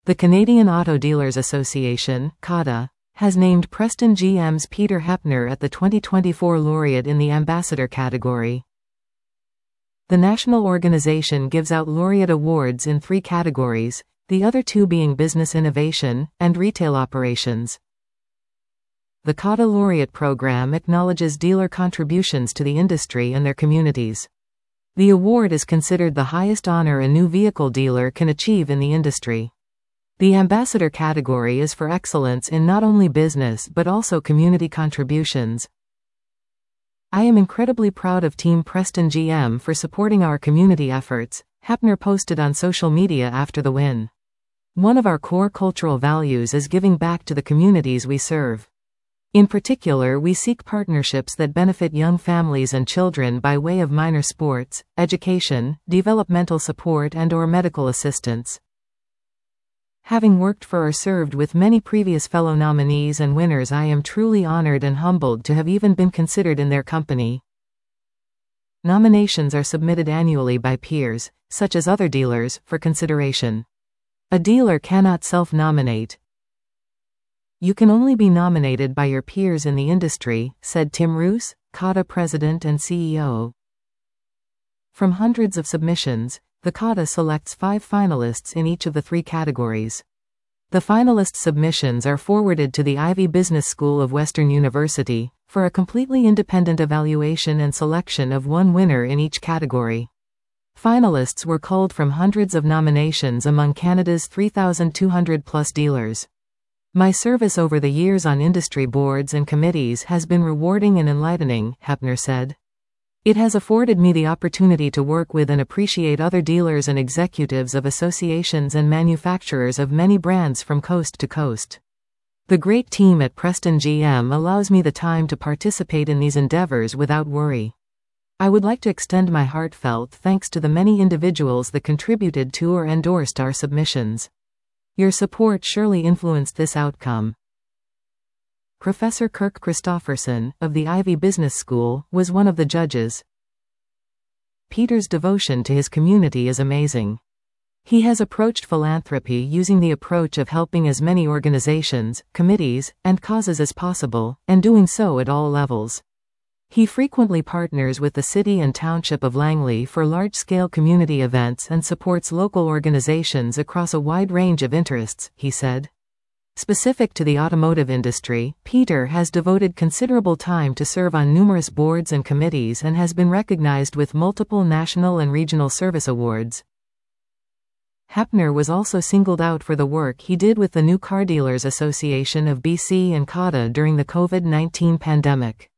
The Canadian Auto Dealers Association, CADA, has named Preston GM's Peter Hepner at the 2024 laureate in the Ambassador category. The national organization gives out laureate awards in 3 categories, the other 2 being business innovation and retail operations. The CADA Laureate program acknowledges dealer contributions to the industry and their communities. The award is considered the highest honor a new vehicle dealer can achieve in the industry. The Ambassador category is for excellence in not only business but also community contributions. I am incredibly proud of Team Preston GM for supporting our community efforts, Hepner posted on social media after the win. One of our core cultural values is giving back to the communities we serve. In particular, we seek partnerships that benefit young families and children by way of minor sports, education, developmental support and/or medical assistance. Having worked for or served with many previous fellow nominees and winners, I am truly honored and humbled to have even been considered in their company. Nominations are submitted annually by peers, such as other dealers, for consideration. A dealer cannot self-nominate. You can only be nominated by your peers in the industry, said Tim Roos, CADA President and CEO. From hundreds of submissions, the CADA selects 5 finalists in each of the 3 categories. The finalist submissions are forwarded to the Ivey Business School of Western University, for a completely independent evaluation and selection of one winner in each category. Finalists were culled from hundreds of nominations among Canada's 3,200+ dealers. My service over the years on industry boards and committees has been rewarding and enlightening, Hepner said. It has afforded me the opportunity to work with and appreciate other dealers and executives of associations and manufacturers of many brands from coast to coast. The great team at Preston GM allows me the time to participate in these endeavors without worry. I would like to extend my heartfelt thanks to the many individuals that contributed to or endorsed our submissions. Your support surely influenced this outcome. Professor Kirk Christofferson, of the Ivey Business School, was one of the judges. Peter's devotion to his community is amazing. He has approached philanthropy using the approach of helping as many organizations, committees, and causes as possible, and doing so at all levels. He frequently partners with the City and Township of Langley for large-scale community events and supports local organizations across a wide range of interests, he said. Specific to the automotive industry, Peter has devoted considerable time to serve on numerous boards and committees and has been recognized with multiple national and regional service awards. Hepner was also singled out for the work he did with the New Car Dealers Association of BC and CADA during the COVID-19 pandemic.